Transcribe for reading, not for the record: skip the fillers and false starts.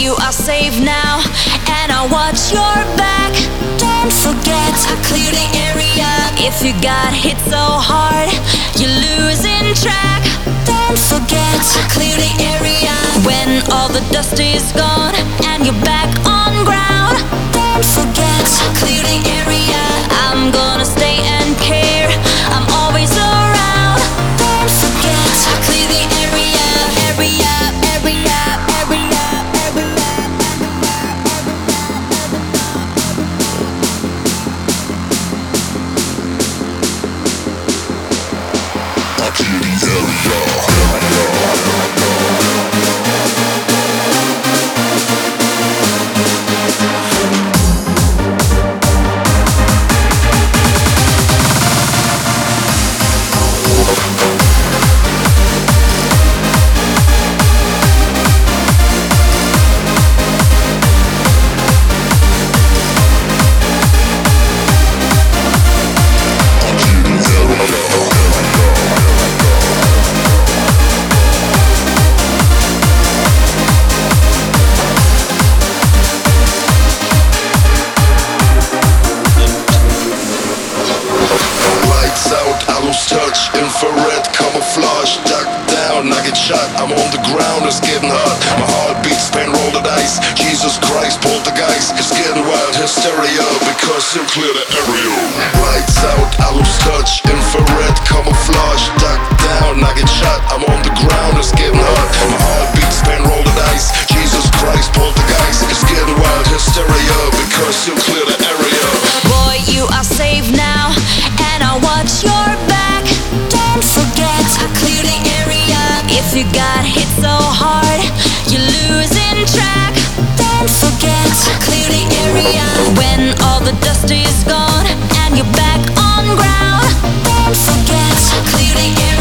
you are safe now, and I watch your back. Don't forget, I clear the area. If you got hit so hard, you're losing track. Don't forget, I clear the area. When all the dust is gone and you're back on ground, don't forget, I clear the area. I'm gonna stay and care, I'm always around. Don't forget, I clear the area, area, area, area, area. I clear the area. Touch, infrared, camouflage, duck down, I get shot, I'm on the ground, it's getting hot. My heart beats, pain roll the dice. Jesus Christ, poltergeist, it's getting wild, hysteria, because you clear the area. Lights out, I lose touch, infrared, camouflage, duck down, I get shot, I'm on the ground, it's getting hot. My heart beats, pain roll the dice. Jesus Christ, poltergeist, it's getting wild, hysteria, because you clear the area. Boy, you are safe now, and I watch your back. Don't forget, I clear the area. If you got hit so hard, you're losing track. Don't forget, I clear the area. When all the dust is gone and you're back on ground, don't forget, I clear the area.